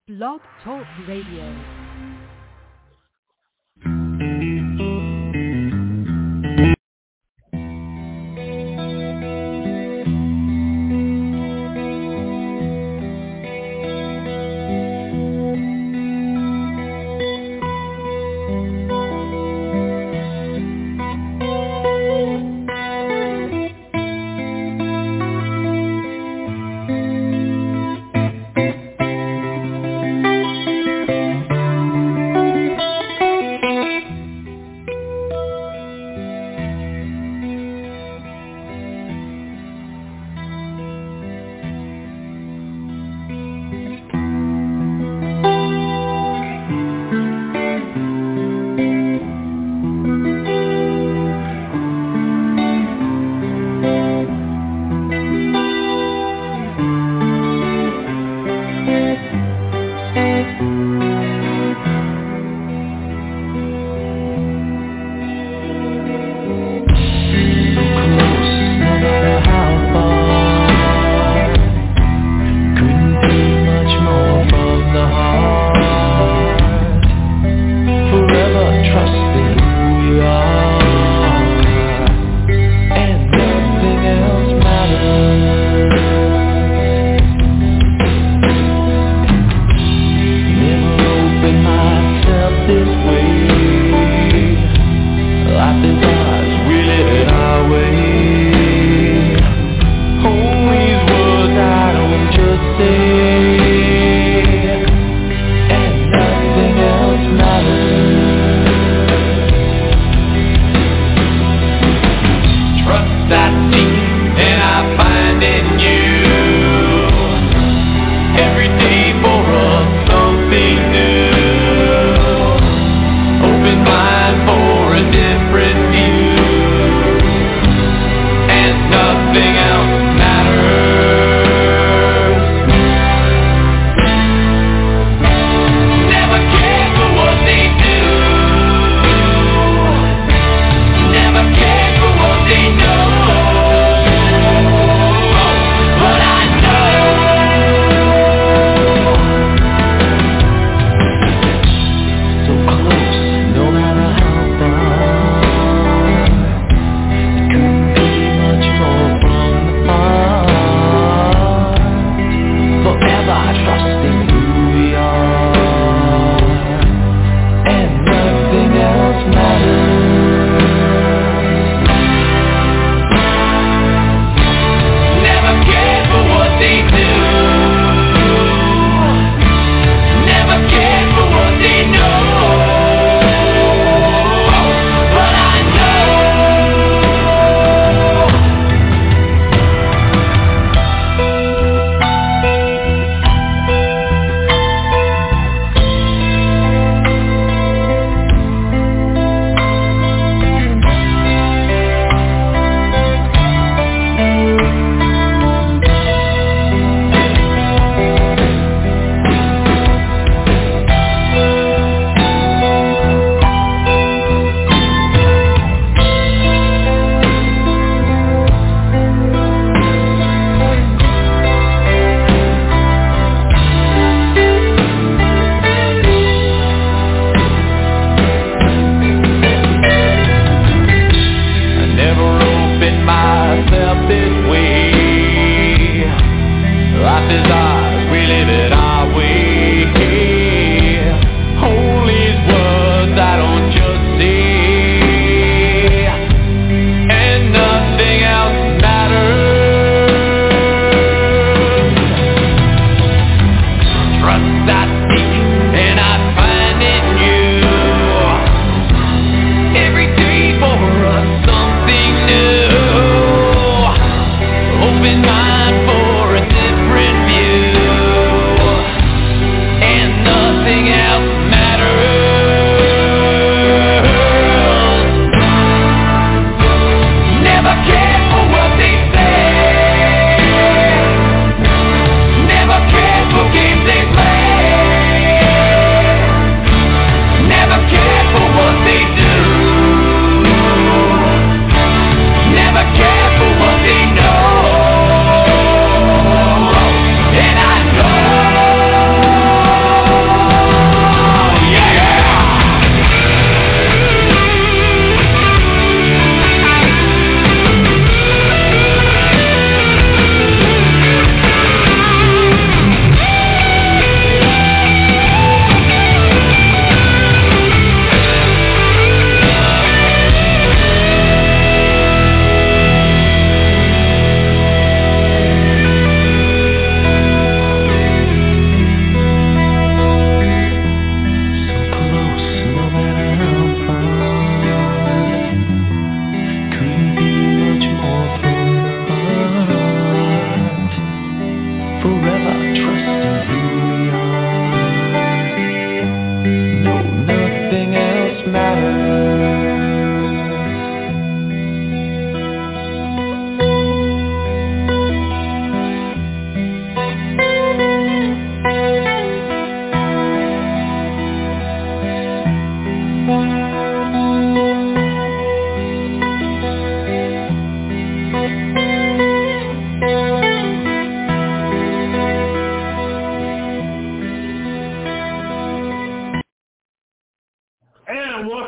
Blog Talk Radio.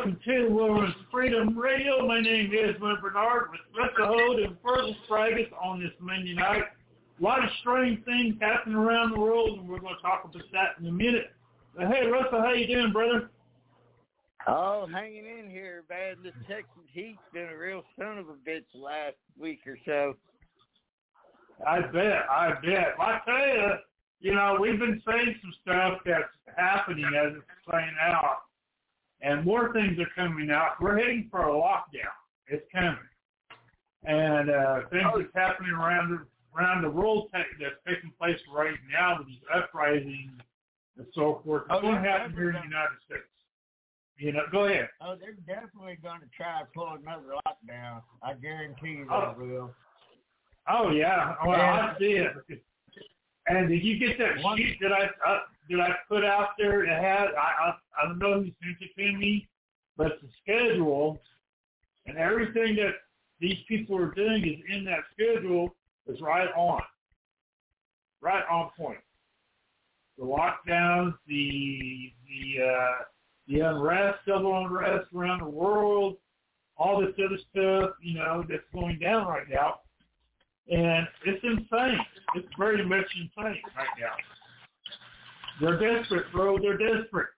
welcome to Wilderness Freedom Radio. My name is Will Bernard with Russell Holt and Fergus Fragus on this Monday night. A lot of strange things happening around the world, and we're going to talk about that in a minute. Hey, Russell, how you doing, brother? Oh, hanging in here, man. This Texas heat's been a real son of a bitch the last week or so. I bet. I tell you, we've been saying some stuff that's happening as it's playing out, and more things are coming out. We're heading for a lockdown. It's coming. And things that's happening around the world that's taking place right now with these uprisings and so forth. It's going to happen here in the United States. Go ahead. Oh, they're definitely going to try to pull another lockdown. I guarantee you they will. Oh, yeah. Well, I see it. And did you get that sheet that I put out there? It had, I don't know who sent it to me, but the schedule and everything that these people are doing is in that schedule is right on point. The lockdowns, the unrest, civil unrest around the world, all this other stuff, that's going down right now. And it's insane. It's very much insane right now. They're desperate, bro. They're desperate.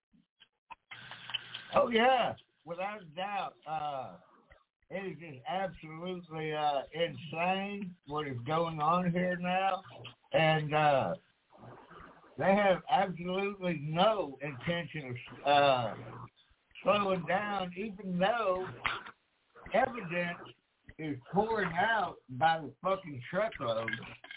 Oh, yeah. Without a doubt. It is just absolutely insane what is going on here now. And they have absolutely no intention of slowing down, even though evidence is pouring out by the fucking truckload.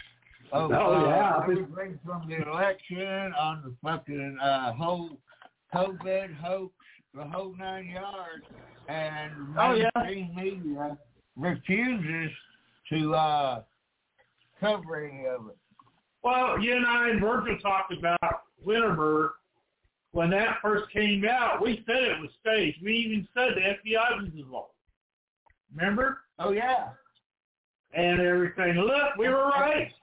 Everything from the election on the fucking whole COVID hoax, the whole 9 yards, and mainstream media refuses to cover any of it. Well, you and I and Virgil talked about Winterberg when that first came out. We said it was staged. We even said the FBI was involved. Remember? Oh, yeah. And everything. Look, we were right.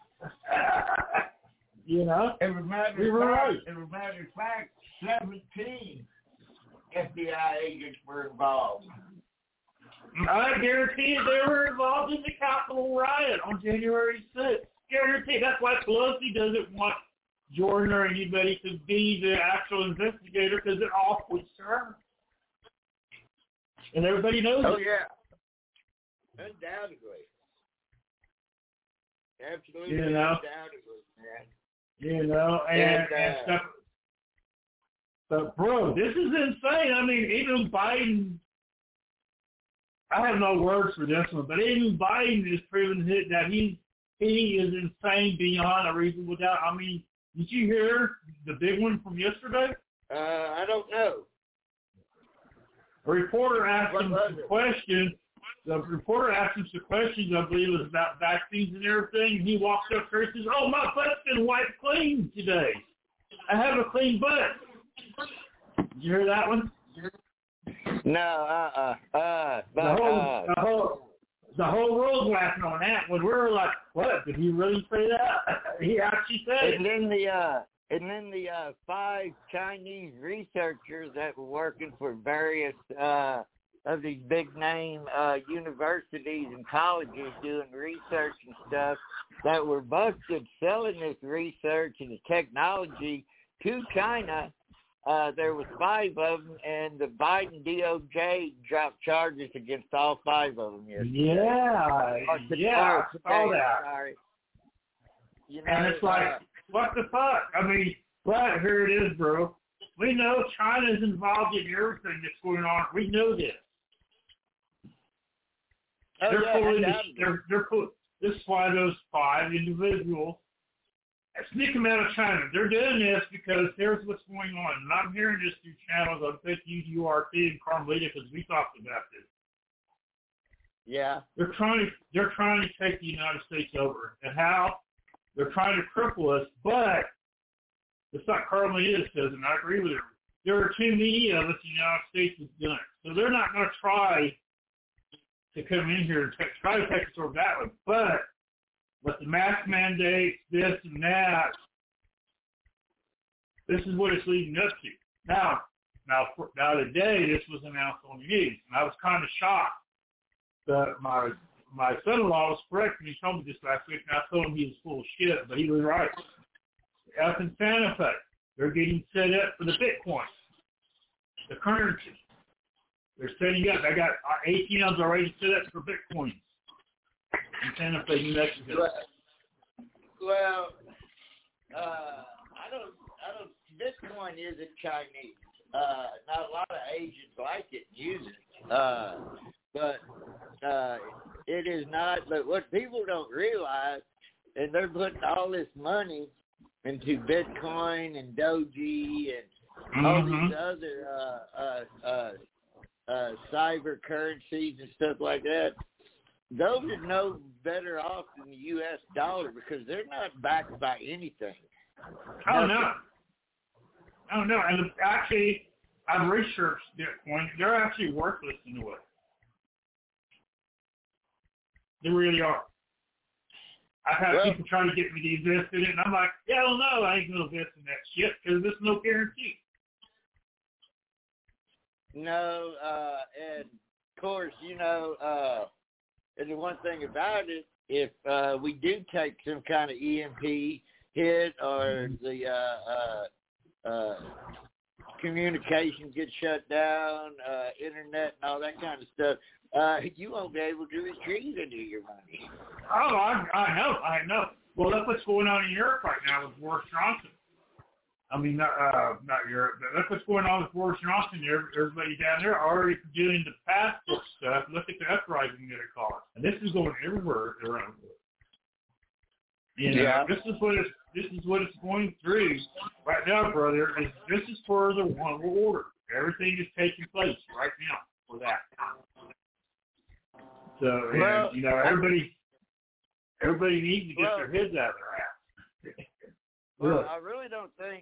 We were right. As a matter of fact, 17 FBI agents were involved. I guarantee you they were involved in the Capitol riot on January 6th. Guarantee. That's why Pelosi doesn't want Jordan or anybody to be the actual investigator, because it all points to her. And everybody knows it. Oh, yeah. Undoubtedly. Absolutely undoubtedly, man. And stuff. But, bro, this is insane. I mean, even Biden, I have no words for this one, but even Biden is proving that he is insane beyond a reasonable doubt. I mean, did you hear the big one from yesterday? I don't know. A reporter asked him some questions. The reporter asked him some questions, I believe it was about vaccines and everything, and he walks up there and says, "Oh, my butt's been wiped clean today. I have a clean butt." Did you hear that one? No, The whole world's laughing on that when we're like, what? Did he really say that? He actually said it. And then the 5 Chinese researchers that were working for various of these big name universities and colleges doing research and stuff that were busted selling this research and the technology to China. There was 5 of them, and the Biden DOJ dropped charges against all 5 of them yesterday. I saw that. Sorry. And it's like, what the fuck? I mean, but here it is, bro. We know China's involved in everything that's going on. We know this. This is why those 5 individuals sneak them out of China. They're doing this because here's what's going on. And I'm hearing this through channels on URT and Carmelita because we talked about this. Yeah. They're trying to take the United States over. And how? They're trying to cripple us, but it's like Carmelita says, and I agree with her. There are too many of us in the United States that's done it. So they're not going to try to come in here and try to take us over that way. But with the mask mandates, this and that, this is what it's leading up to. Now, Now today, this was announced on the news, and I was kind of shocked. But my son-in-law was correct when he told me this last week, and I told him he was full of shit, but he was right. Up in Santa Fe, they're getting set up for the Bitcoin, the currency. They're setting up. They got ATMs already set up for Bitcoins in Santa Fe, New Mexico. Well, I don't. Bitcoin isn't Chinese. Not a lot of Asians like it and use it. But it is not. But what people don't realize, and they're putting all this money into Bitcoin and Doji and all these other cyber currencies and stuff like that. Those are no better off than the U.S. dollar because they're not backed by anything. Oh, no. Oh, no. And actually, I've researched Bitcoin. They're actually worthless in a way. They really are. I've had people trying to get me to invest in it, and I'm like, hell no, I ain't going to invest in that shit because there's no guarantee. No, and of course, and the one thing about it, if we do take some kind of EMP hit or the communication gets shut down, internet and all that kind of stuff, you won't be able to retrieve any of your money. Oh, I know. Well, look what's going on in Europe right now with Boris Johnson. I mean, not Europe, but look what's going on with Boris Johnson. Everybody down there already doing the passport stuff. Look at the uprising that it caused. And this is going everywhere around the world. Yeah. This is what it's going through right now, brother. This is for the one world order. Everything is taking place right now for that. So, everybody needs to get their heads out of their ass. Well, I really don't think.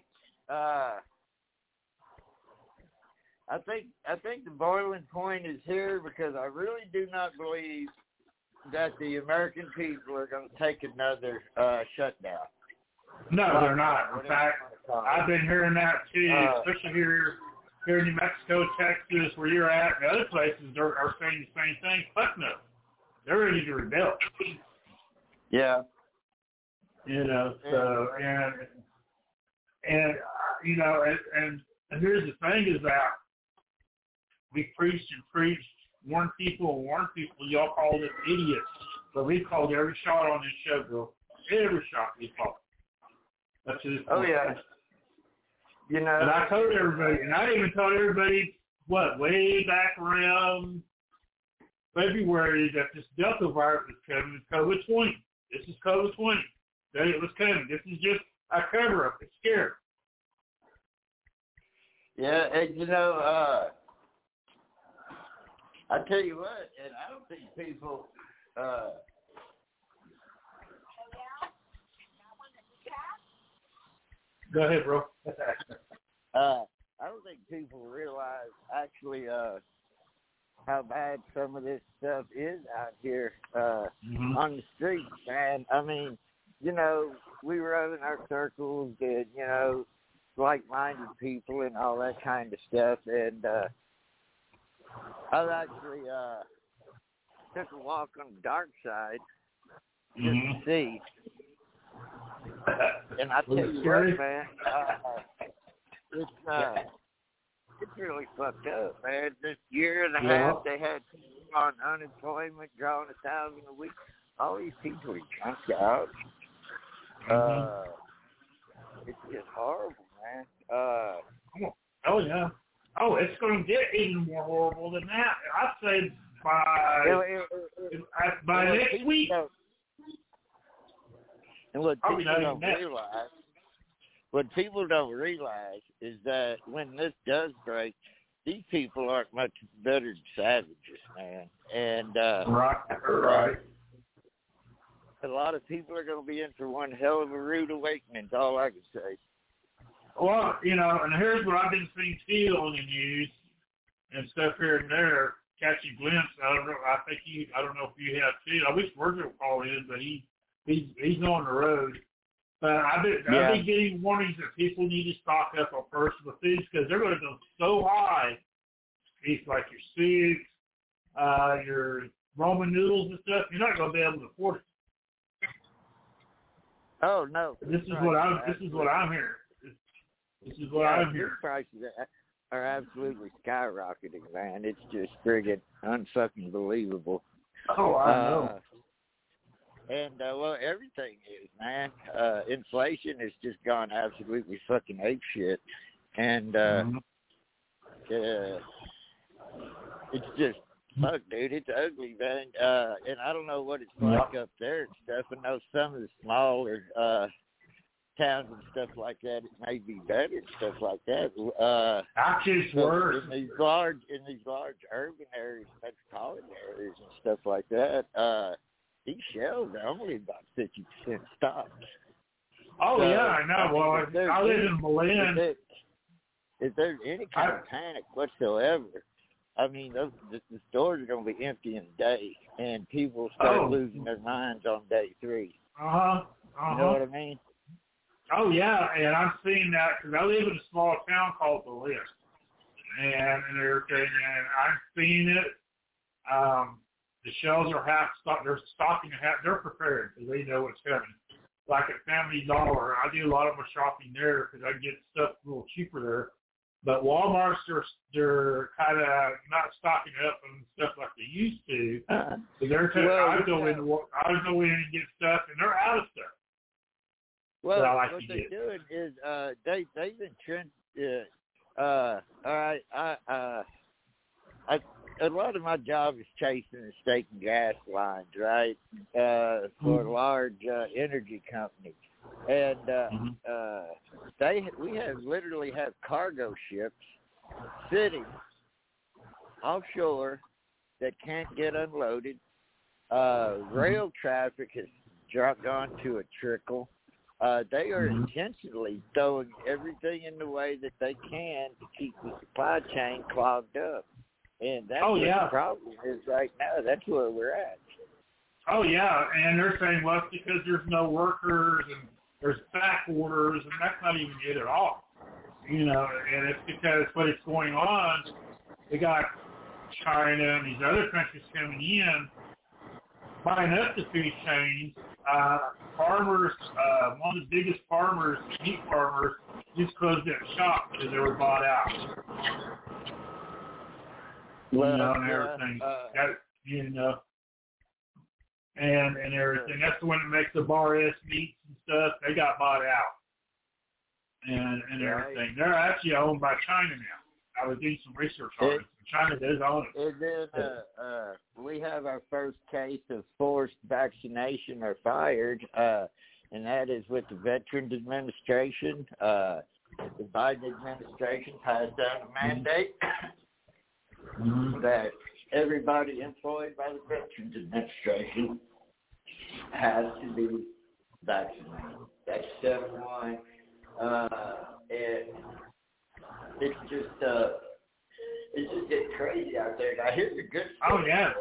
I think the boiling point is here because I really do not believe that the American people are going to take another shutdown. No, they're not. In fact, I've been hearing that too, especially here in New Mexico, Texas, where you're at, and other places are saying the same thing. Fuck no. They're ready to rebel. Yeah. So, and here's the thing is that we preached, warn people, y'all called us idiots. But we called every shot on this show, girl. Every shot we called. Up to this point. Oh, yeah. And I told everybody, and I even told everybody, way back around February that this Delta virus is coming. It's COVID-20. This is COVID-20. That it was coming. This is just a cover-up. It's scary. Yeah, and I tell you what, and I don't think people. Go ahead, bro. I don't think people realize actually how bad some of this stuff is out here on the streets, man. I mean, we run in our circles and, like-minded people and all that kind of stuff. And I actually took a walk on the dark side just to see. And I tell you what, man, it's really fucked up, man. This year and a half, they had people on unemployment, drawing 1,000 a week. All these people are junked out. It's just horrible, man. Oh, yeah. Oh, it's going to get even more horrible than that. I'd say by next week. And what people don't realize is that when this does break, these people aren't much better than savages, man. And right. A lot of people are going to be in for one hell of a rude awakening. That's all I can say. Well, and here's what I've been seeing too on the news and stuff here and there, catching glimpse. I don't know if you have too. I wish Virgil would call in, but he's on the road. But I've been getting warnings that people need to stock up on personal foods because they're going to go so high. Things like your soups, your Roman noodles and stuff. You're not going to be able to afford it. Oh no! This is what I'm hearing. This is what I'm hearing. Prices are absolutely skyrocketing, man. It's just friggin' unfucking believable. Oh, I know. And well, everything is, man. Inflation has just gone absolutely fucking apeshit, and it's just fuck, dude. It's ugly, man. And I don't know what it's like up there and stuff. I know some of the smaller towns and stuff like that, it may be better and stuff like that. Actually, it's worse. In these large urban areas, metropolitan areas and stuff like that, these shells are only about 50% stocked. Oh, so, yeah, I know. Well, I live in Belen. If there's any kind of panic whatsoever, I mean, the stores are going to be empty in a day, and people start losing their minds on day 3. You know what I mean? Oh, yeah, and I'm seeing that because I live in a small town called Belen, and everything, and I'm seeing it. The shelves are half stocked. They're stocking half. They're prepared because they know what's coming. Like at Family Dollar, I do a lot of my shopping there because I can get stuff a little cheaper there. But Walmart's, they're kind of not stocking up on stuff like they used to. So they're I go in and get stuff, and they're out of stuff. Well, what they're doing is they've been trend. All right, a lot of my job is chasing the state and gas lines, right, for large energy companies, and we literally have cargo ships sitting offshore that can't get unloaded. Rail traffic has gone to a trickle. They are intentionally throwing everything in the way that they can to keep the supply chain clogged up. And that's what the problem is right now. That's where we're at. Oh, yeah, and they're saying, well, it's because there's no workers and there's back orders, and that's not even it at all. You know, and it's because what is going on, they got China and these other countries coming in, buying up the food chains. Farmers, one of the biggest farmers, meat farmers, just closed that shop because they were bought out. Well, you know, and everything. And everything. That's the one that makes the Bar S meats and stuff. They got bought out. And everything. They're actually owned by China now. I was doing some research on it. China does own it. And then we have our first case of forced vaccination or fired, and that is with the Veterans Administration. The Biden administration passed out a mandate that everybody employed by the Veterans Administration has to be vaccinated. That's step one. It's just getting crazy out there. Now here's a good story. Oh yeah.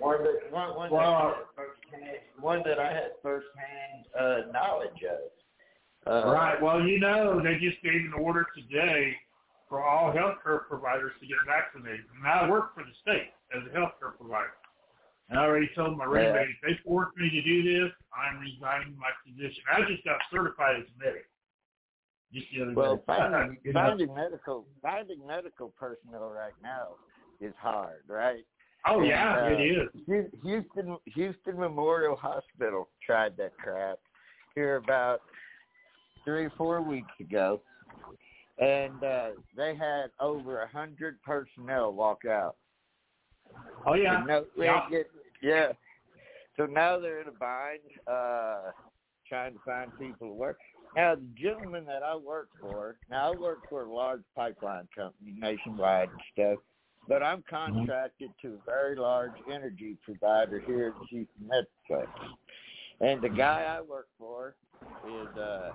One that I had firsthand knowledge of. Right. Well, you know, they just gave an order today for all healthcare providers to get vaccinated. And I work for the state as a healthcare provider. And I already told my roommate, if they force me to do this, I'm resigning my position. I just got certified as a medic. Well, finding medical personnel right now is hard, right? Oh, yeah, it is. Houston Memorial Hospital tried that crap here about 3 or 4 weeks ago, and they had over 100 personnel walk out. Oh, yeah. So now they're in a bind, trying to find people to work. Now, the gentleman that I work for, I work for a large pipeline company nationwide and stuff, but I'm contracted to a very large energy provider here in Houston Metroplex. And the guy I work for is,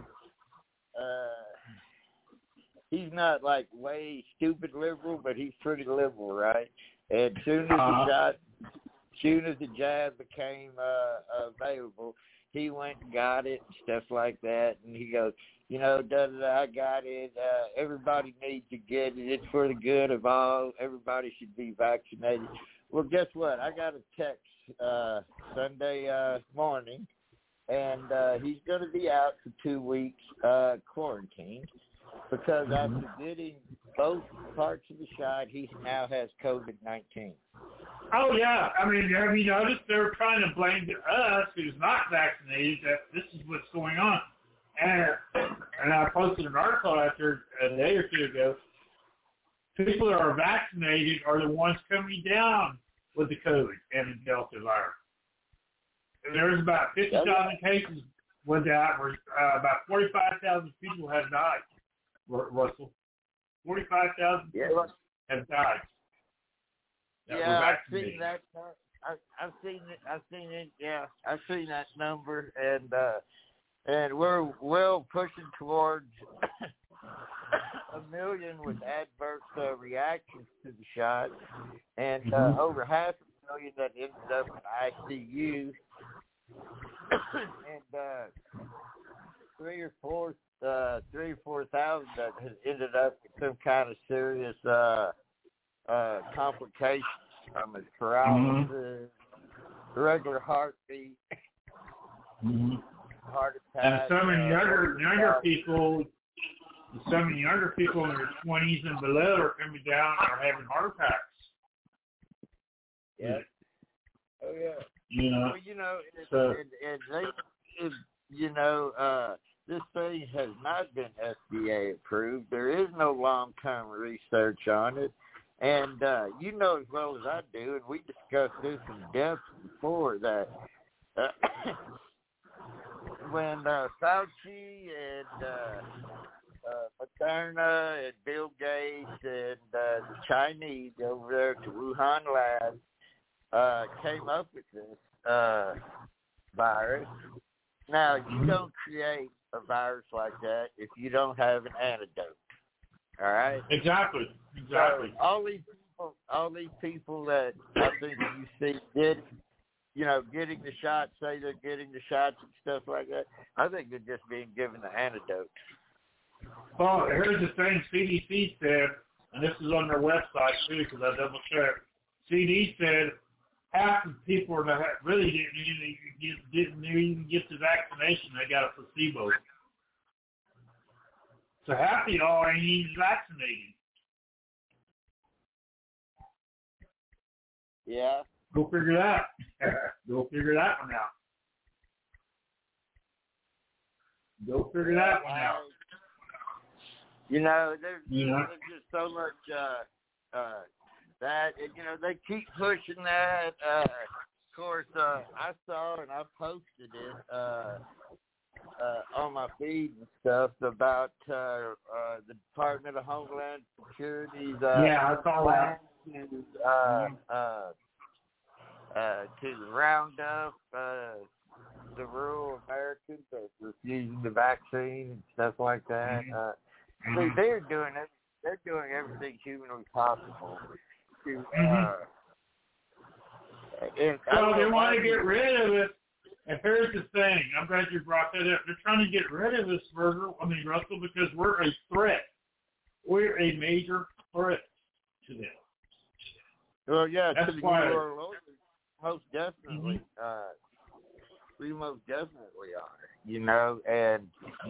he's not like way stupid liberal, but he's pretty liberal, right? And soon as the jab became available, he went and got it and stuff like that. And he goes, you know, I got it. Everybody needs to get it. It's for the good of all. Everybody should be vaccinated. Well, guess what? I got a text Sunday morning, and he's going to be out for 2 weeks quarantined because after getting both parts of the shot, he now has COVID-19. Oh, yeah. I mean, have you noticed they're trying to blame us, who's not vaccinated, that this is what's going on? And I posted an article after a day or two ago. People that are vaccinated are the ones coming down with the COVID and the Delta virus. There's about 50,000 cases with that, where about 45,000 people have died. Russell, 45,000 people have died. Yeah, I've seen that. I've seen it. Yeah, I've seen that number, and we're well pushing towards 1 million with adverse reactions to the shot, and over 500,000 that ended up in ICU, and 3 or 4,000 that has ended up with some kind of serious complications from it, paralysis, regular heartbeat, heart attack. And some of the younger people, some of the younger people in their 20s and below are coming down and are having heart attacks. Yeah. Oh yeah. You know. Well, you know, this thing has not been FDA approved. There is no long-term research on it. And you know as well as I do, and we discussed this in depth before, that when Fauci and Moderna and Bill Gates and the Chinese over there at the Wuhan lab came up with this virus, now you don't create a virus like that if you don't have an antidote. All right. Exactly. So all these people that I think you see getting the shots, say they're getting the shots and stuff like that, I think they're just being given the antidote. Well, here's the thing CDC said, and this is on their website too, because I double checked. CDC said half the people that really didn't even get the vaccination, they got a placebo. So half of y'all ain't even vaccinated. Yeah. Go figure that. Go figure that one out. Go figure that one out. You know, there's just so much that, they keep pushing that. Of course, I saw and I posted it on my feed and stuff about the Department of Homeland Security's I saw that. To round up the rural Americans that's refusing the vaccine and stuff like that. See, they're doing it. They're doing everything humanly possible to. So they want to get rid of it. And here's the thing. I'm glad you brought that up. They're trying to get rid of us, Russell, because we're a threat. We're a major threat to them. Well, yeah, that's to the why. Most definitely. We most definitely are. And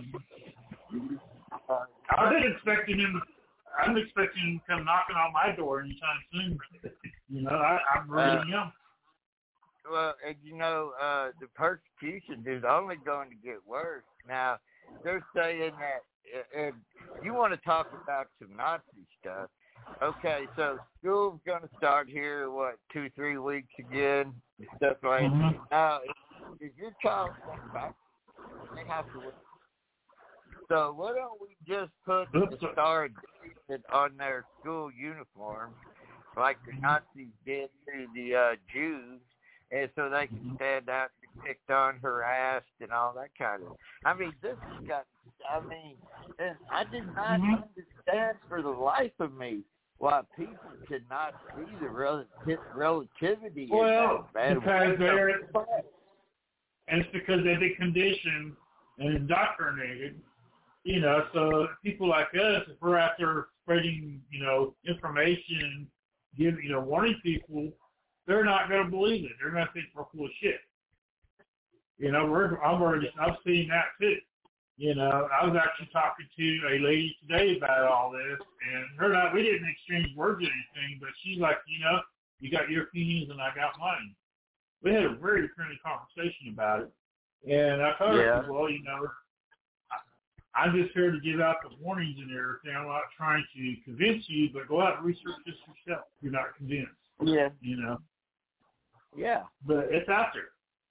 I'm expecting him to come knocking on my door anytime soon. I'm really young. Well, and the persecution is only going to get worse. Now, they're saying that, and you want to talk about some Nazi stuff. Okay, so school's going to start here, 2-3 weeks again, and stuff like that. Now, if your child comes back, they have to wait. So why don't we just put the Star on their school uniform, like the Nazis did to the Jews, and so they can stand out and be picked on, harassed, and all that kind of. This has got. And I did not understand for the life of me why people cannot see the relativity. Well, because And it's because they've been conditioned and indoctrinated, you know, so people like us, if we're out there spreading, you know, information, warning people, they're not going to believe it. They're going to think we're full of shit. You know, I've seen that too. You know, I was actually talking to a lady today about all this, and we didn't exchange words or anything, but she's like, you know, you got your opinions and I got mine. We had a very friendly conversation about it. And I told her, well, you know, I'm just here to give out the warnings and everything. I'm not trying to convince you, but go out and research this yourself if you're not convinced. Yeah. You know? Yeah. But it's out there.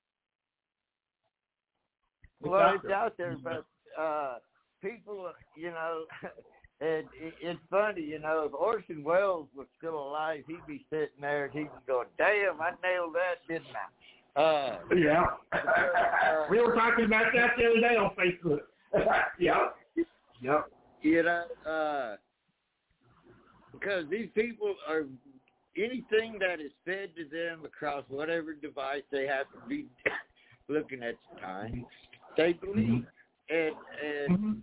It's out there, but people, you know, and it's funny, you know, if Orson Welles was still alive, he'd be sitting there and he'd be going, damn, I nailed that, didn't I? Yeah. We were talking about that the other day on Facebook. Yep. You know, because these people are, anything that is fed to them across whatever device they have to be looking at the time, they believe. And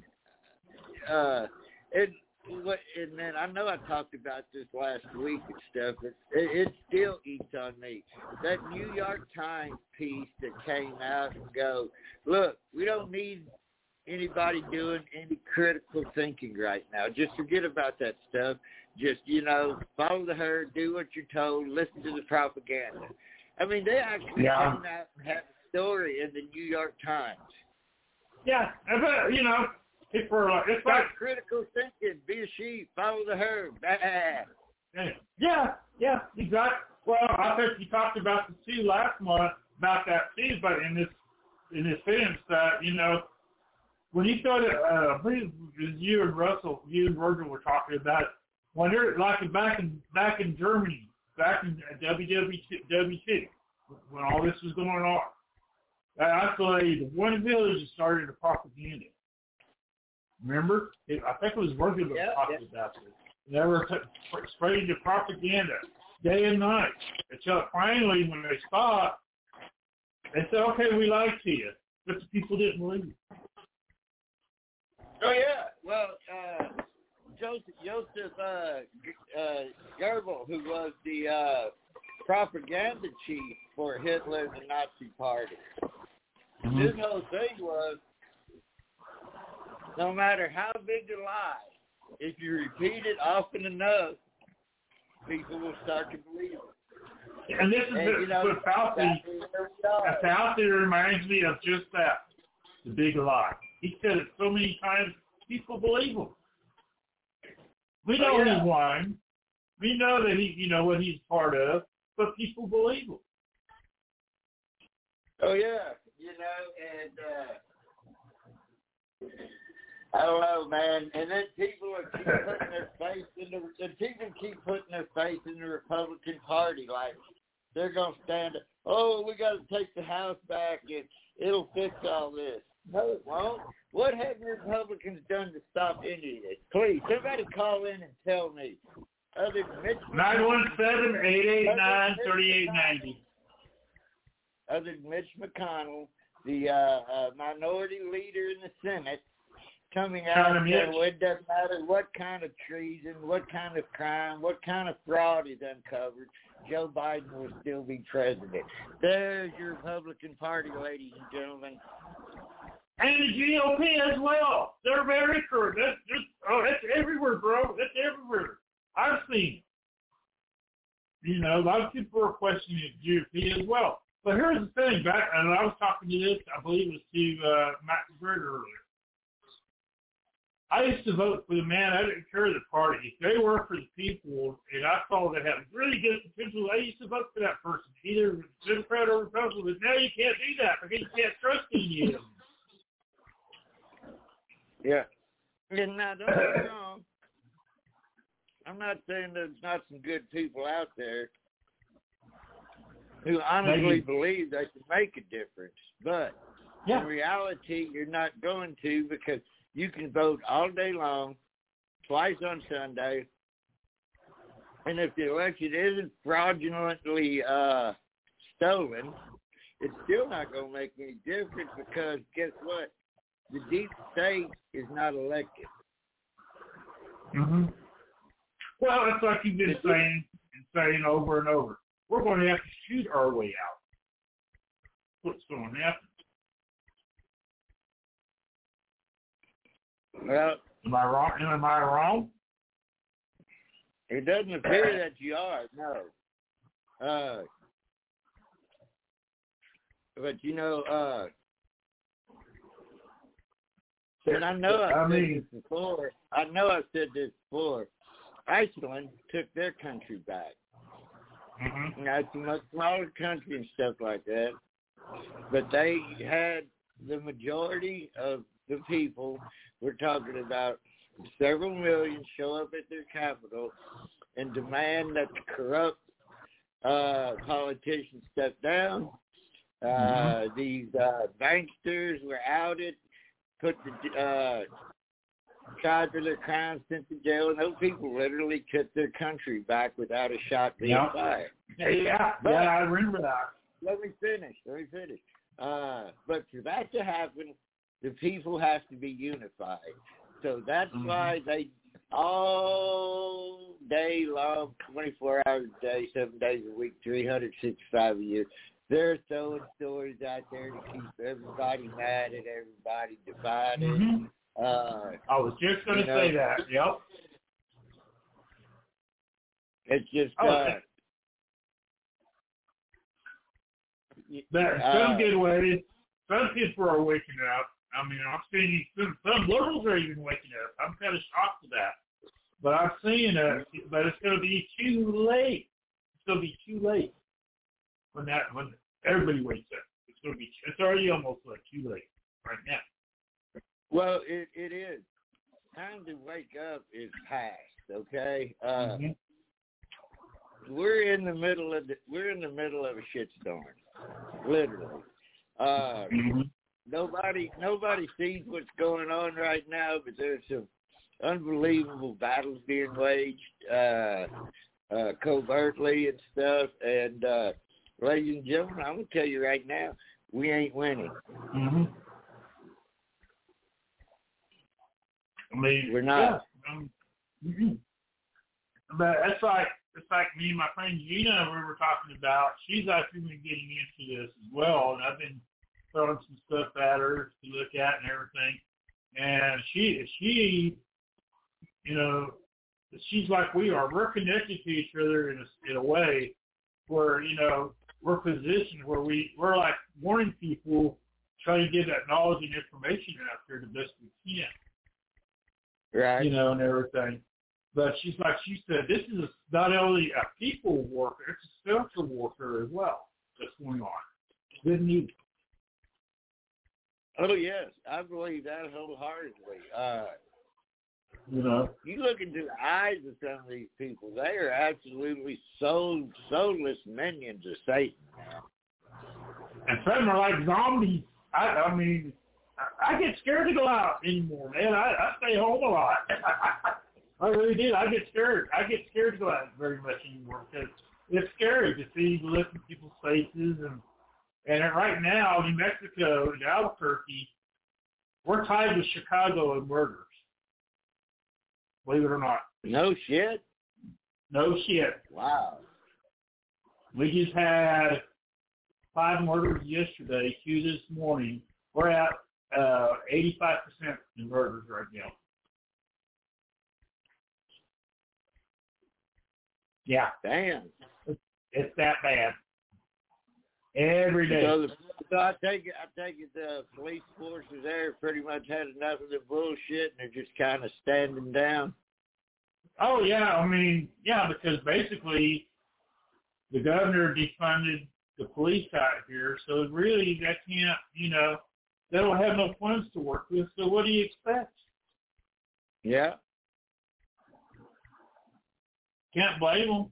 then I know I talked about this last week and stuff, but it still eats on me. That New York Times piece that came out and go, look, we don't need anybody doing any critical thinking right now. Just forget about that stuff. Just, you know, follow the herd, do what you're told, listen to the propaganda. I mean, they actually came out and had a story in the New York Times. Yeah, but, you know, it's like critical thinking. Be a sheep. Follow the herd. Yeah, exactly. Well, I think you talked about the too last month about that too, but in this sense that, you know, when you started, I believe it was you and Virgil were talking about when they're like back in Germany, back in WW2, when all this was going on. I say the one village started a propaganda. Remember? I think it was Virgil that was talking about this. They were spreading the propaganda day and night until finally, when they stopped, they said, okay, we lied to you. But the people didn't believe it. Oh, yeah. Well, Joseph Goebbels, who was the propaganda chief for Hitler and the Nazi Party, his whole thing was, no matter how big a lie, if you repeat it often enough, people will start to believe it. And this is what Fauci reminds me of just that, the big lie. He said it so many times, people believe him. We know he's lying. We know that he, you know, what he's part of, but people believe him. Oh, yeah. You know, and I don't know, man. And then people keep putting their faith in the Republican Party, like they're gonna stand. Oh, we got to take the House back, and it'll fix all this. No, it won't. What have the Republicans done to stop any of this? Please, somebody call in and tell me. Other than Mitch 917-889-3890. Other than Mitch McConnell, the minority leader in the Senate, coming out and saying, well, it doesn't matter what kind of treason, what kind of crime, what kind of fraud is uncovered, Joe Biden will still be president. There's your Republican Party, ladies and gentlemen. And the GOP as well. They're very true. That's everywhere, bro. That's everywhere. I've seen it. You know, a lot of people are questioning the GOP as well. But here's the thing. And I was talking to this, I believe it was to Matt McGregor earlier. I used to vote for the man. I didn't care the party. If they work for the people, and I saw they had really good potential, I used to vote for that person, either Democrat or Republican. But now you can't do that because you can't trust any of them. Yeah. And now, don't get me wrong. I'm not saying there's not some good people out there who honestly believe they can make a difference. But in reality, you're not going to, because you can vote all day long, twice on Sunday, and if the election isn't fraudulently stolen, it's still not going to make any difference because guess what? The deep state is not elected. Mm-hmm. Well, it's like you've been saying over and over. We're going to have to shoot our way out. What's going to happen? Well, am I wrong? Am I wrong? It doesn't appear that you are, no. But you know, and I know I've said this before. Iceland took their country back. Mm-hmm. Now, it's a much smaller country and stuff like that, but they had the majority of the people, we're talking about several million, show up at their capital and demand that the corrupt politicians step down. These banksters were outed, put the tried for their crimes, sent to jail, and those people literally took their country back without a shot being fired. Yeah, I remember that. Let me finish. But for that to happen, the people have to be unified. So that's why they all day long, 24 hours a day, 7 days a week, 365 a year, they're throwing stories out there to keep everybody mad and everybody divided. Mm-hmm. I was just going to say that. Yep. It's just some good ways. Some people are waking up. I mean, I'm seeing some liberals are even waking up. I'm kind of shocked at that. But I'm seeing it. But it's going to be too late. It's going to be too late when everybody wakes up. It's already almost like too late right now. Well, it is. Time to wake up is past, okay? We're in the middle of a shitstorm, literally. Nobody sees what's going on right now, but there's some unbelievable battles being waged covertly and stuff. And ladies and gentlemen, I'm gonna tell you right now, we ain't winning. Mm-hmm. I mean, we're not. Yeah. But it's like me and my friend Gina we were talking about. She's actually been getting into this as well, and I've been throwing some stuff at her to look at and everything. And she, you know, she's like we are. We're connected to each other in a way where we're positioned where we're like warning people, trying to get that knowledge and information out there the best we can. Right. And everything. But she said, this is not only a people warfare, it's a spiritual warfare as well that's going on. It's good news. Oh, yes. I believe that wholeheartedly. You look into the eyes of some of these people, they are absolutely soulless minions of Satan. And some are like zombies. I mean, I get scared to go out anymore, man. I stay home a lot. I really do. I get scared. I get scared to go out very much anymore because it's scary to see, look at people's faces. And right now, New Mexico and Albuquerque, we're tied with Chicago in murders. Believe it or not. No shit? No shit. Wow. We just had 5 murders yesterday, 2 this morning. We're at 85% in murders right now. Yeah. Damn. It's that bad. Every day. So I take it the police forces there pretty much had enough of the bullshit and they're just kind of standing down. Oh, yeah. I mean, yeah, because basically the governor defunded the police out here, so really they can't, they don't have no funds to work with, so what do you expect? Yeah. Can't blame them,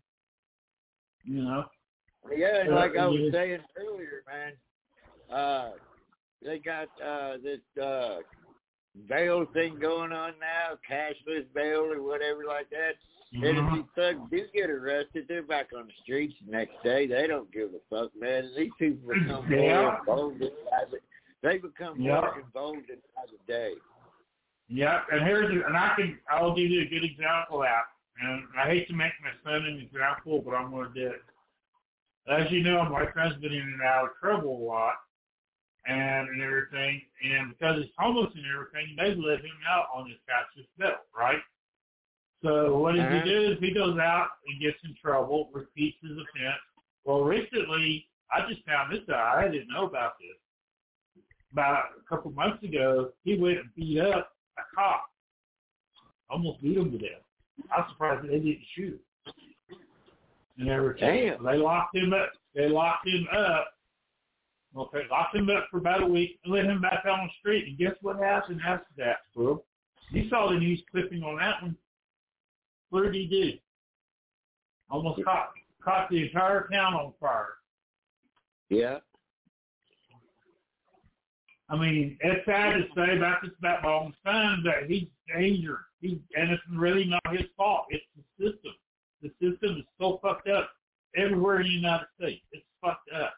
Yeah, and like I was saying earlier, man, they got this bail thing going on now, cashless bail or whatever like that. And if these thugs do get arrested, they're back on the streets the next day. They don't give a fuck, man. And these people become more involved they become more involved by the day. Yeah, and I'll give you a good example of that. And I hate to make my son an example, but I'm going to do it. As you know, my son's been in and out of trouble a lot and everything. And because he's homeless and everything, they let him out on his cashless bill, right? So what does he do is he goes out and gets in trouble, repeats his offense. Well, recently, I just found this out. I didn't know about this. About a couple months ago, he went and beat up a cop. Almost beat him to death. I'm surprised they didn't shoot him. And everything. Damn. They locked him up. Okay, locked him up for about a week and let him back out on the street. And guess what happened after that, bro? You saw the news clipping on that one. What did he do? Almost caught the entire town on fire. Yeah. I mean, it's sad to say about my own son that he's dangerous. And it's really not his fault. It's the system. The system is so fucked up everywhere in the United States. It's fucked up.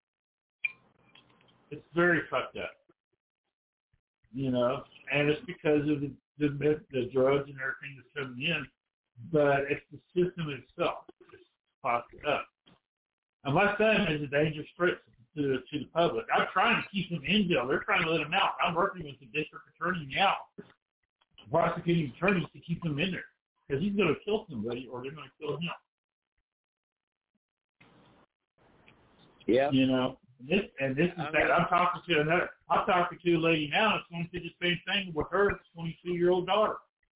It's very fucked up. You know, and it's because of the drugs and everything that's coming in. But it's the system itself. It's fucked up. And my son is a dangerous threat to the public. I'm trying to keep him in jail. They're trying to let him out. I'm working with the district attorney now, prosecuting attorneys to keep him in there because he's going to kill somebody or they're going to kill him. Yeah. You know, this is that. I'm talking to a lady now that's going to do the same thing with her 22-year-old daughter.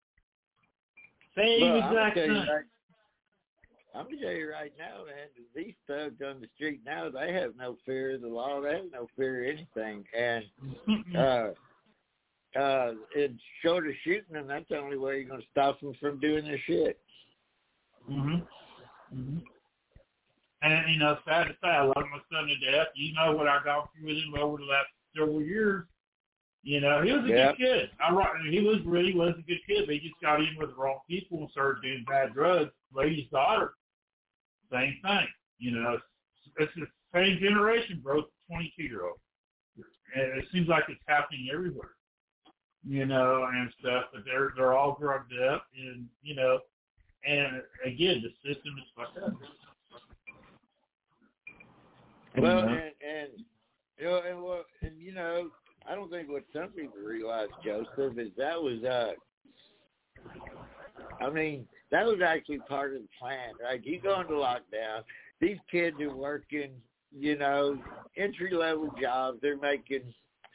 Same exact thing. I'm going to tell you right now, man, these thugs on the street now, they have no fear of the law. They have no fear of anything. And it's short of shooting them, that's the only way you're going to stop them from doing their shit. And, you know, sad to say, I love my son to death. You know what I've gone through with him over the last several years. You know, he was a good kid. He really was a good kid, but he just got in with the wrong people and started doing bad drugs. Lady's daughter, same thing. You know, it's the same generation, bro, 22-year-old. And it seems like it's happening everywhere, you know, and stuff. But they're all drugged up, and you know, and again, the system is fucked up. Well, and you know, I don't think what some people realize, Joseph, is that was that was actually part of the plan, right? You go into lockdown, these kids are working, you know, entry-level jobs. They're making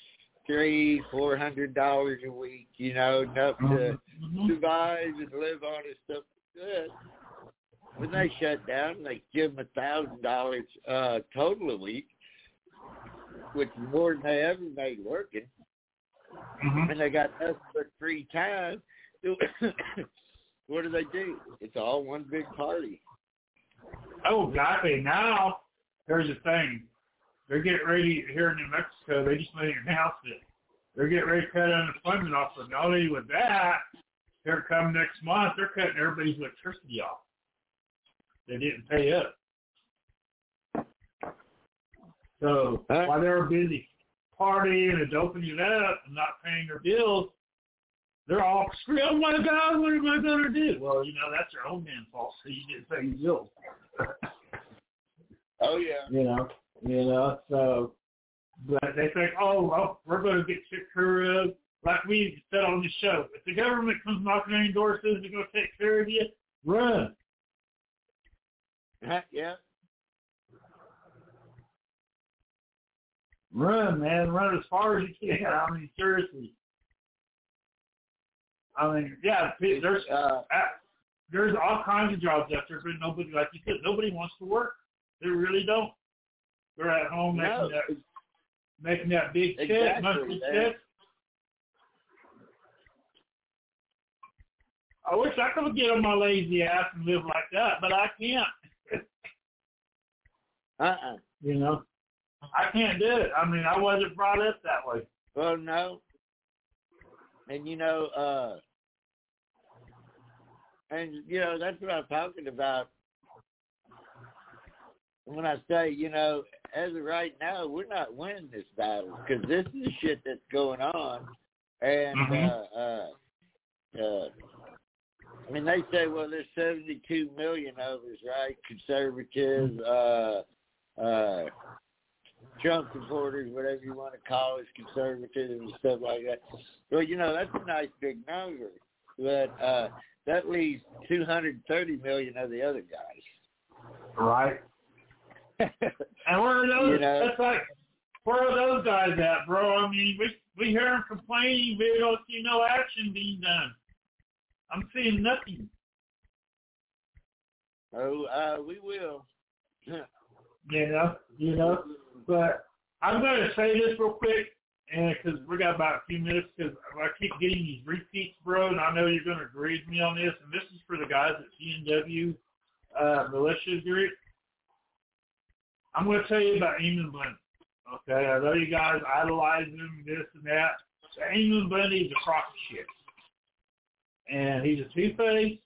$300-400 a week, you know, enough to survive and live on and stuff. Good. When they shut down, they give them $1,000 total a week, which is more than they ever made working. And they got nothing but free time. What do? It's all one big party. Oh, exactly. Now, here's the thing. They're getting ready here in New Mexico. They just made an announcement. They're getting ready to cut unemployment off. But not only with that, here come next month, they're cutting everybody's electricity off. They didn't pay up. So while they were busy partying and doping it up and not paying their bills, they're all screaming, "Oh my God, what am I going to do?" Well, you know, that's your own damn fault. So you didn't pay your bills. Oh, yeah. You know, so, but they think, oh, well, we're going to get took care of. Like we said on the show, if the government comes knocking on your door and says they're going to take care of you, run. Yeah. Run, man. Run as far as you can. I mean, seriously. I mean, yeah, there's all kinds of jobs out there, but nobody, like you said, nobody wants to work. They really don't. They're at home making that big check, monthly check. I wish I could get on my lazy ass and live like that, but I can't. You know, I can't do it. I mean, I wasn't brought up that way. Well, no. And that's what I'm talking about when I say, as of right now, we're not winning this battle because this is the shit that's going on. And, I mean, they say, well, there's 72 million of us, right? Conservatives, Trump supporters, whatever you want to call us, conservatives and stuff like that. Well, that's a nice big number. But that leaves 230 million of the other guys. Right. And where are those? That's like, where are those guys at, bro? I mean, we hear them complaining, but we don't see no action being done. I'm seeing nothing. Oh, we will. But I'm going to say this real quick, and because we got about a few minutes, because I keep getting these repeats, bro, and I know you're going to agree with me on this, and this is for the guys at CNW Militia Group. I'm going to tell you about Eamon Bundy. Okay, I know you guys idolize him, this and that. So Eamon Bundy is a crock of shit. And he's a two-faced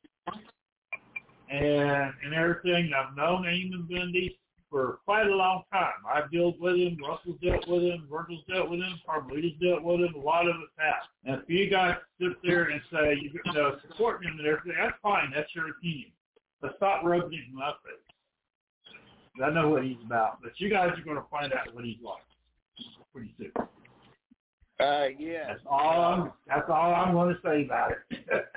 and everything. I've known Eamon Bundy for quite a long time. I've dealt with him. Russell's dealt with him. Virgil's dealt with him. Carmelita's dealt with him. A lot of us have. And if you guys sit there and say, support him and everything, that's fine. That's your opinion. But stop rubbing it in my face. I know what he's about. But you guys are going to find out what he's like pretty soon. Yeah. That's all I'm going to say about it.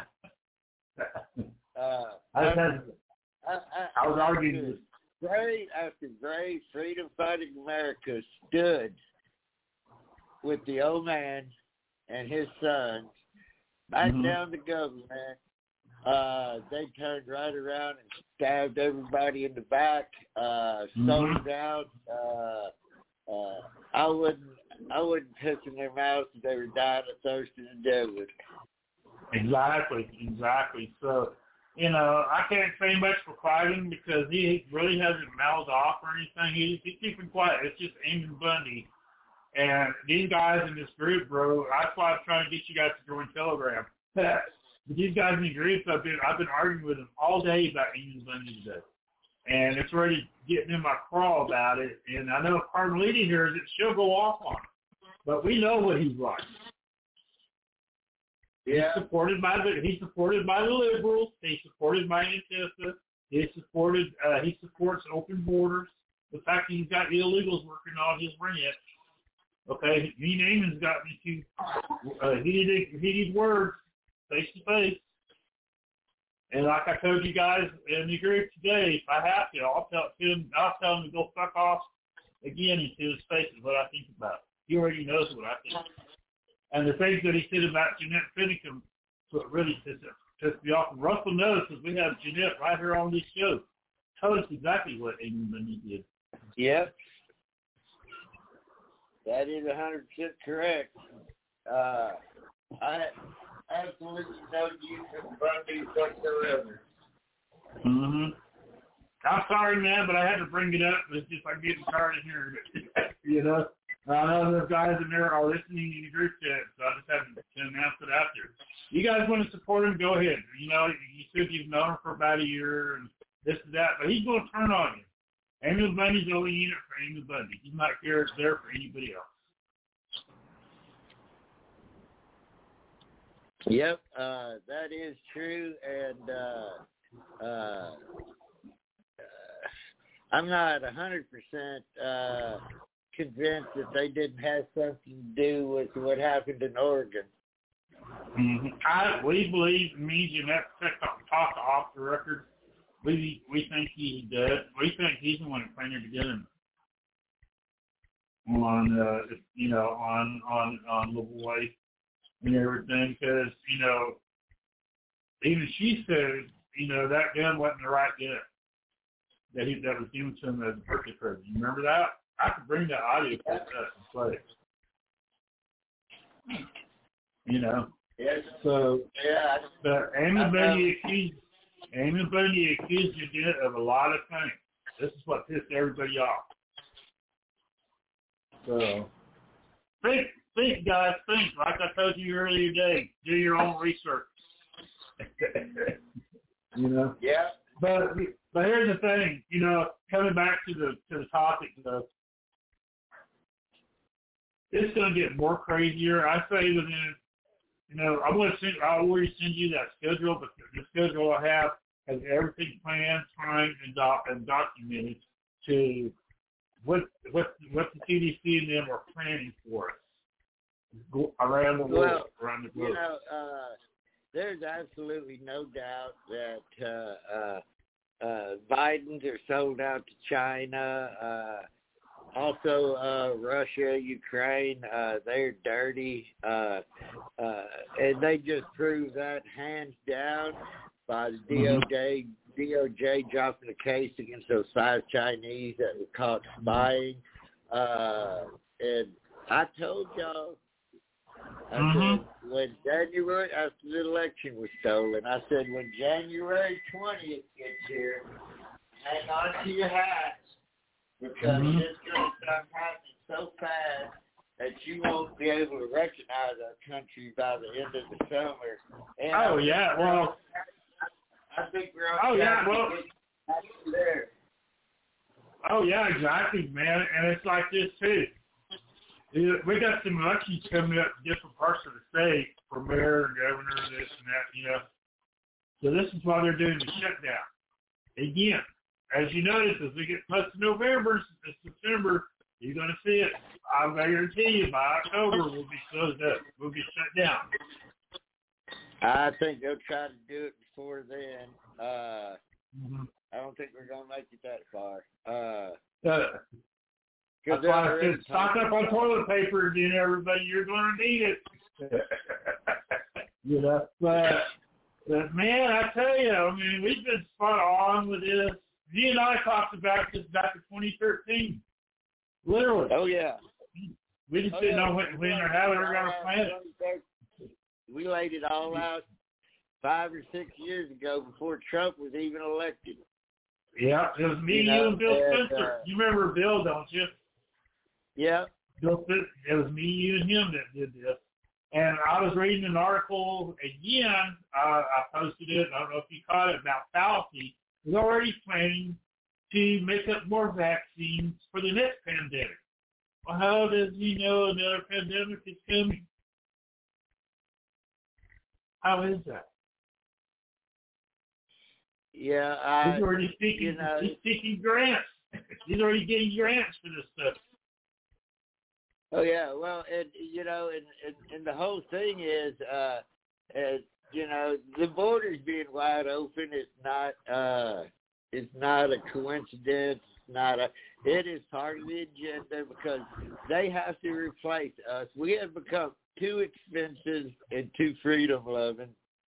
I was arguing this. After Gray, Freedom Fighting America stood with the old man and his sons, back down the government. They turned right around and stabbed everybody in the back, sold out. I wouldn't piss in their mouths if they were dying of thirst and dead with. Exactly. So, I can't say much for Cliven because he really hasn't mouthed off or anything. He's keeping quiet. It's just Eamon Bundy. And these guys in this group, bro, that's why I'm trying to get you guys to join Telegram. But these guys in the groups, I've been arguing with them all day about Eamon Bundy today. And it's already getting in my craw about it. And I know if Carmelita hears it, she'll go off on it. But we know what he's like. Yeah. He's supported by the liberals. He's supported by Antifa. He supports open borders. The fact that he's got the illegals working on his rent. Okay, me and Eamon's got me to heated words face to face. And like I told you guys in the group today, if I have to, I'll tell him to go fuck off again into his face is what I think about. He already knows what I think. And the things that he said about Jeanette Finicum, what really pissed me off. And Russell knows because we have Jeanette right here on this show. Told us exactly what Eamon Bundy did. Yep. That is 100% correct. I absolutely no use of Bundy whatsoever. I'm sorry, man, but I had to bring it up. It's just I'm getting tired of hearing it. I know those guys in there are listening in the group chat, so I just have to announce it out there. You guys want to support him, go ahead. You said you've known him for about a year and this and that, but he's going to turn on you. Eamon Bundy's only in it for Eamon Bundy. He's not there for anybody else. Yep, that is true, and I'm not 100% convinced that they didn't have something to do with what happened in Oregon. We believe, me and Jeanette talk off the record. We think he did. We think he's the one that planted to get him on Lavoie and everything, because even she said that gun wasn't the right gun that was given to him as a birthday present. You remember that? I could bring that audio clip up and play it. Yes. So yeah. But Eamon Bundy accused Jeanette of a lot of things. This is what pissed everybody off. So Think, guys, think. Like I told you earlier today, do your own research. You know. Yeah. But here's the thing. You know, coming back to the topic though, it's going to get more crazier. I say within, you know, I'll already send you that schedule, but the schedule I have has everything planned, timed, and documented to what the CDC and them are planning for us around the world, around the globe. You know, there's absolutely no doubt that Biden's are sold out to China. Also, Russia, Ukraine, they're dirty. And they just proved that hands down by the DOJ dropping a case against those 5 Chinese that were caught spying. And I told y'all, I said, when January, after the election was stolen, I said, when January 20th gets here, hang on to your hats, because it's going to start happening so fast that you won't be able to recognize our country by the end of the summer. And I think we're on track to get there. Oh, yeah, exactly, man. And it's like this, too. We got some elections coming up in different parts of the state for mayor, governor, this and that, you know. So this is why they're doing the shutdown. Again, as you notice, as we get close to November, December, you're going to see it. I guarantee you, by October, we'll be closed up. We'll be shut down. I think they'll try to do it before then. I don't think we're going to make it that far. That's why I said stock up on toilet paper, you know, everybody, you're going to need it. You know, but man, I tell you, I mean, we've been spot on with this. You and I talked about this back in 2013. Literally. Oh, yeah. We just didn't know when or how we were going to plan it. We laid it all out 5 or 6 years ago before Trump was even elected. Yeah, it was me, you and Bill Spencer. You remember Bill, don't you? Yeah. Bill Spencer. It was me, you, and him that did this. And I was reading an article again. I posted it. I don't know if you caught it, about Fauci. He's already planning to make up more vaccines for the next pandemic. Well, how does he know another pandemic is coming? How is that? Yeah, he's already seeking, he's seeking grants. He's already getting grants for this stuff. Oh yeah, well, and you know, and the whole thing is, you know, the borders being wide open is not a coincidence. It is part of the agenda because they have to replace us. We have become too expensive and too freedom loving,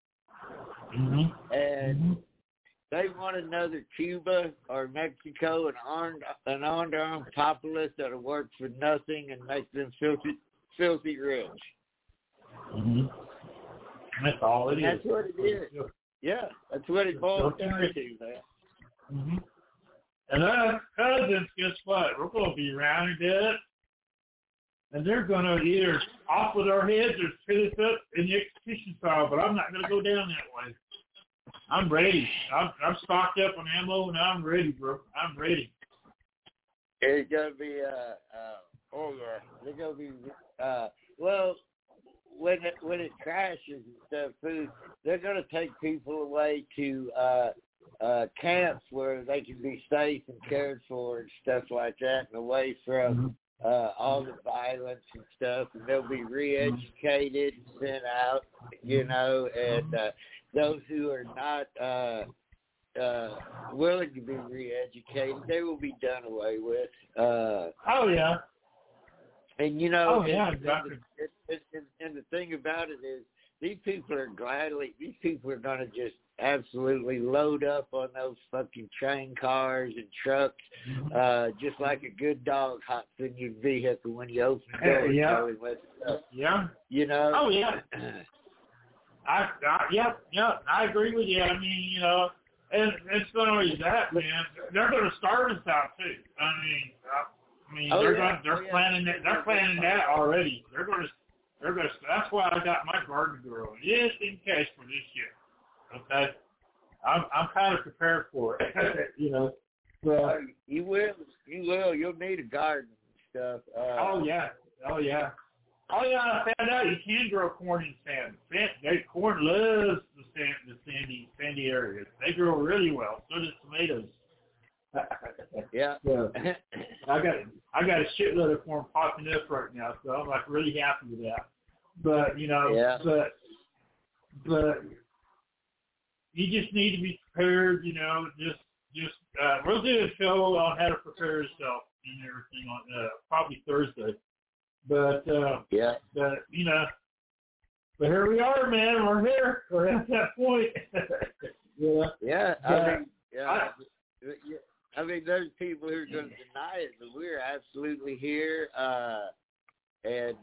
and they want another Cuba or Mexico, an armed populace that'll work for nothing and make them filthy rich. That's all it is. That's what it is. Yeah, that's what it boils down to, man. And us cousins, guess what? We're going to be around a bit, and they're going to either off with our heads or spit us up in the execution style, but I'm not going to go down that way. I'm ready. I'm stocked up on ammo, and I'm ready, bro. I'm ready. It's going to be, they're going to be, well, when it crashes and stuff, too, they're going to take people away to camps where they can be safe and cared for and stuff like that, and away from all the violence and stuff, and they'll be re-educated and sent out, you know, and those who are not willing to be re-educated, they will be done away with. Oh, yeah. And, you know, exactly. And the thing about it is these people are going to just absolutely load up on those fucking train cars and trucks, just like a good dog hops in your vehicle when you open the door. Yeah. You know? Oh, yeah. I agree with you. I mean, you know, and it's not only that, man. They're going to starve us out, too. I mean, I mean, they're planning that. They're planning that already. They're going to. That's why I got my garden growing, just in case for this year. Okay, I'm kind of prepared for it. You know. So, you will. You'll need a garden and stuff. Oh yeah. I found out you can grow corn in sand. Corn loves the sandy areas. They grow really well. So does tomatoes. Yeah. So, I got a shitload of corn popping up right now, so I'm like really happy with that. But you know, but you just need to be prepared. You know, just we'll do a show on how to prepare yourself and everything on probably Thursday. But but you know, but here we are, man. We're here. We're at that point. I mean, there's people who are going to deny it, but we're absolutely here, and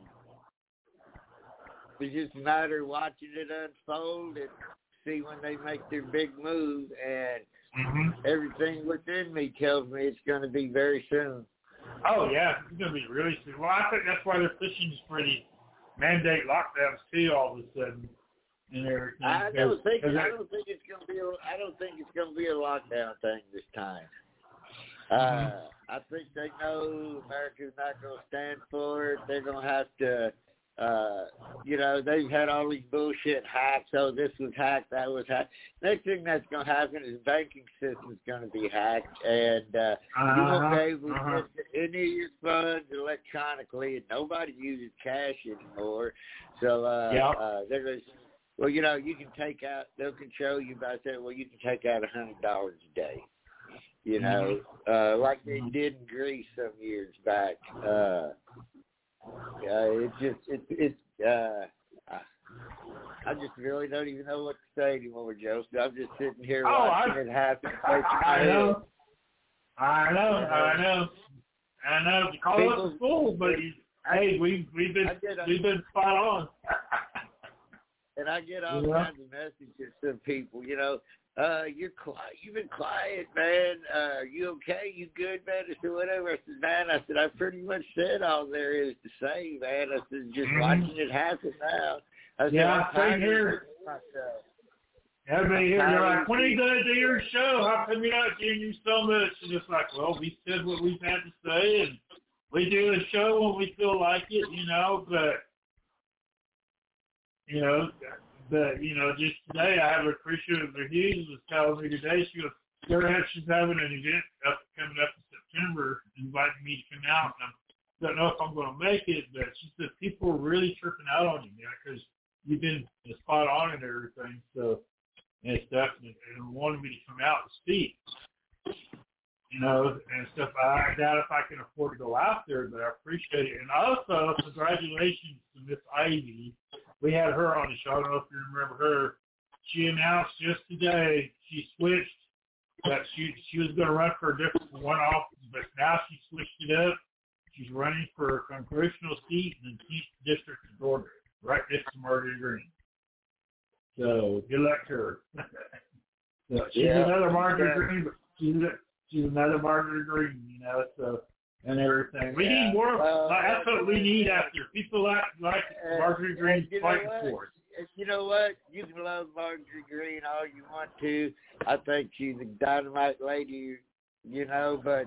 it's just a matter of watching it unfold and see when they make their big move. And everything within me tells me it's going to be very soon. Oh yeah, it's going to be really soon. Well, I think that's why they're pushing pretty mandate lockdowns too all of a sudden and everything. I don't think it's going to be a lockdown thing this time. I think they know America's not going to stand for it. They're going to have to, you know, they've had all these bullshit hacks. Oh, this was hacked, that was hacked. Next thing that's going to happen is the banking system's going to be hacked, and you won't be able to get any of your funds electronically, and nobody uses cash anymore. So they're going to, well, you know, you can take out, they can show you by saying, well, you can take out $100 a day. You know, like they did in Greece some years back. I just really don't even know what to say anymore, Joe. So I'm just sitting here watching it happen. I know. You call us a fool, but hey, we've been spot on. And I get all kinds of messages from people, you know. You're quiet. You've been quiet, man. You okay? You good, man? I said, whatever. I said, man, I pretty much said all there is to say, man. I said, just watching it happen now. I said, same here. Everybody here, they're like, when are you going to do your show? How come you're not doing you so much? And it's like, well, we said what we've had to say, and we do a show when we feel like it, you know, but, you know, just today I have a appreciative of Hughes was telling me today, she's having an event coming up in September, inviting me to come out. And I don't know if I'm going to make it, but she said people are really tripping out on you, because you've been spot on and everything, so, and stuff, and wanted me to come out and speak, you know, and stuff. I doubt if I can afford to go out there, but I appreciate it. And also, congratulations to Miss Ivy. We had her on the show. I don't know if you remember her. She announced just today she switched, that she was going to run for a different one office, but now she switched it up. She's running for a congressional seat in the 10th District of Georgia, right next to Marjorie Green. So good luck to her. So she's another Marjorie Green, but she's another Marjorie Green, you know. So. And everything. We need more. That's what we need after. People like Marjorie Green fighting for us. You know what? You can love Marjorie Green all you want to. I think she's a dynamite lady, you know, but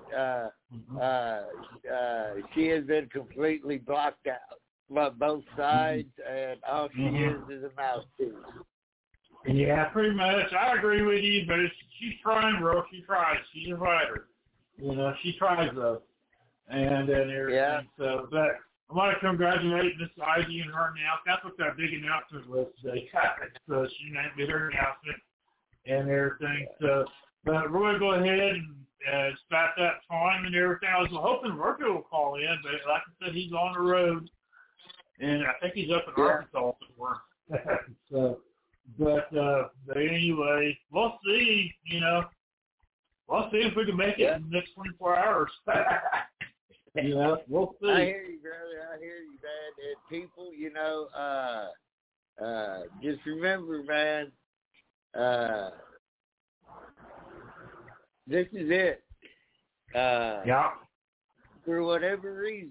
she has been completely blocked out by both sides, and all she is a mouthpiece. Yeah, pretty much. I agree with you, but she's trying, bro. She tries. She's a fighter. You know, she tries, though. And everything. Yeah. So, but I want to congratulate Miss Ivy and her announcement. That's what that big announcement was today. So she made her announcement and everything. So, but we're going to go ahead and start that time and everything. I was hoping Roger will call in, but like I said, he's on the road, and I think he's up in Arkansas somewhere. So, but anyway, we'll see. You know, we'll see if we can make it in the next 24 hours. Yeah, we'll see. I hear you, brother. I hear you, man. And people, you know, just remember, man, this is it. for whatever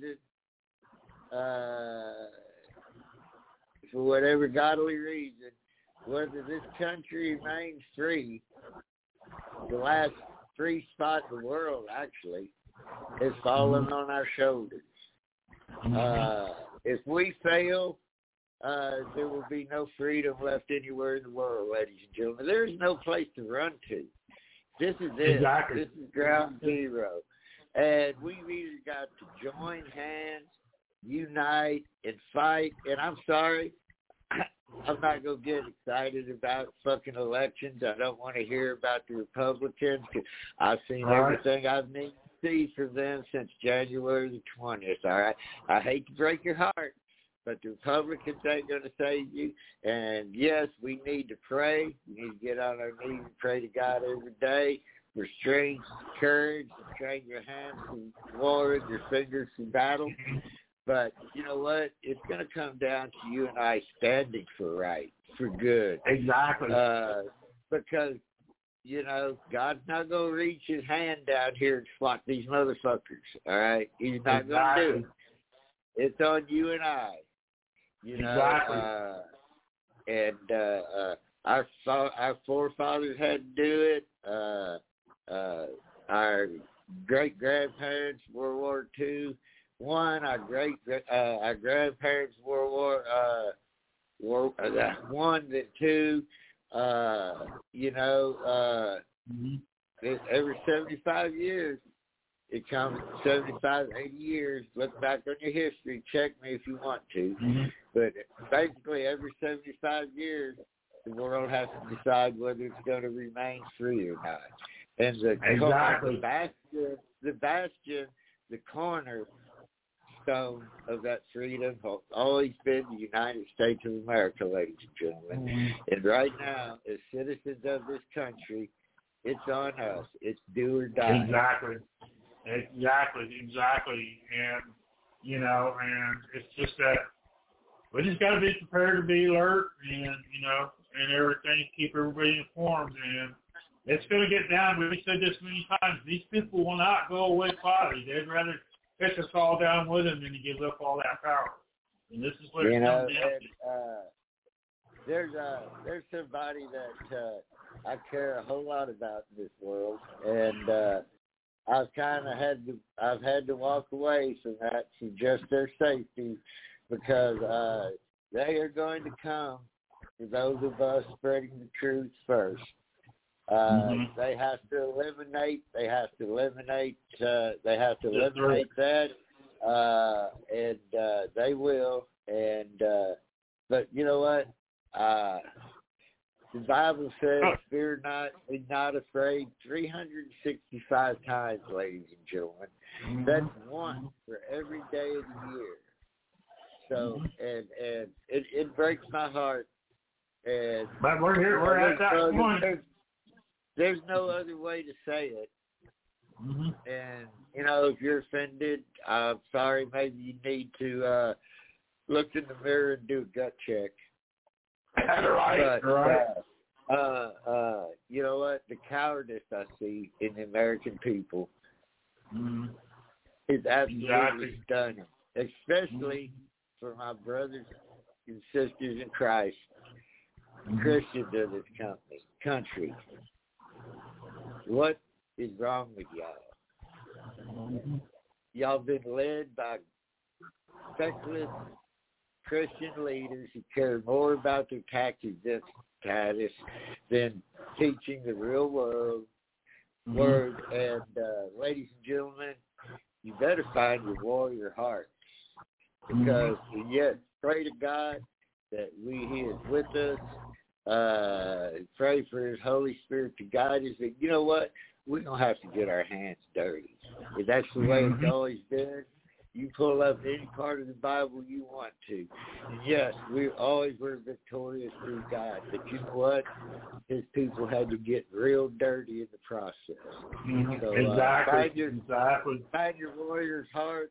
godly reason, whether this country remains free, the last free spot in the world actually is falling on our shoulders. If we fail, there will be no freedom left anywhere in the world, ladies and gentlemen. There is no place to run to. This is it. Exactly. This is ground zero. And we've either got to join hands, unite, and fight. And I'm sorry, I'm not going to get excited about fucking elections. I don't want to hear about the Republicans. I've seen everything I've needed to see from them since January the 20th, all right? I hate to break your heart, but the Republicans ain't going to save you. And, yes, we need to pray. We need to get on our knees and pray to God every day for strength, courage, to train your hands for war and your fingers for battle. But you know what? It's going to come down to you and I standing for right, for good. Exactly. Because, you know, God's not going to reach his hand down here and swat these motherfuckers, all right? He's not going to do it. It's on you and I. You know, our forefathers had to do it. Our great grandparents, World War II, our grandparents, World War One, then two. You know, every 75 years. It comes 75, 80 years. Look back on your history. Check me if you want to. But basically, every 75 years, the world has to decide whether it's going to remain free or not. And the bastion, the cornerstone of that freedom has always been the United States of America, ladies and gentlemen. And right now, as citizens of this country, it's on us. It's do or die. Exactly. And, you know, and it's just that we just got to be prepared to be alert and, you know, and everything, keep everybody informed. And it's going to get down. We've said this many times. These people will not go away quietly. They'd rather pitch us all down with them than to give up all that power. And this is what it comes down to. There's somebody that I care a whole lot about in this world, and I've had to walk away from that for just their safety, because they are going to come for those of us spreading the truth first. They have to eliminate that, and they will. And but you know what? The Bible says, "Fear not, be not afraid." 365 times, ladies and gentlemen. That's one for every day of the year. So, and it breaks my heart. And but we're here. We're at that point. There's no other way to say it. And you know, if you're offended, I'm sorry. Maybe you need to look in the mirror and do a gut check. Right. You know what? The cowardice I see in the American people is absolutely stunning, especially for my brothers and sisters in Christ, Christians of this country. What is wrong with y'all? Y'all been led by feckless Christian leaders who care more about their taxes than teaching the real word. And ladies and gentlemen, you better find your warrior hearts, because yes, pray to God that He is with us. Pray for His Holy Spirit to guide us. And you know what? We don't have to get our hands dirty. If that's the way it's always been, you pull up any part of the Bible you want to. And yes, we always were victorious through God. But you know what? His people had to get real dirty in the process. So, find your warrior's heart.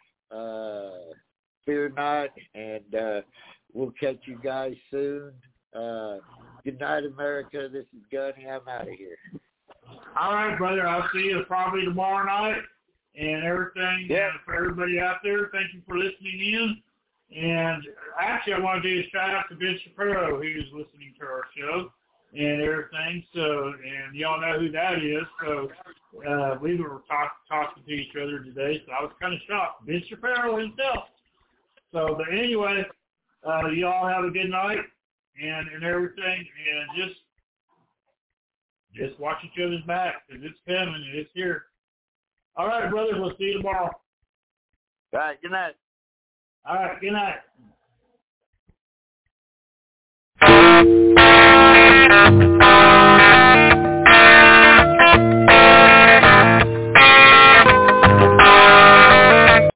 Fear not, and we'll catch you guys soon. Good night, America. This is Gunny. I'm out of here. All right, brother. I'll see you probably tomorrow night. and everything. Yeah. And for everybody out there, thank you for listening in. And actually, I want to do a shout out to Ben Shapiro, who's listening to our show and everything. So, and y'all know who that is. So, we were talking to each other today, so I was kind of shocked. Ben Shapiro himself. So, but anyway, y'all have a good night and everything, and just watch each other's back, because it's coming and it's here. All right, brothers, we'll see you tomorrow. All right, good night. All right, good night.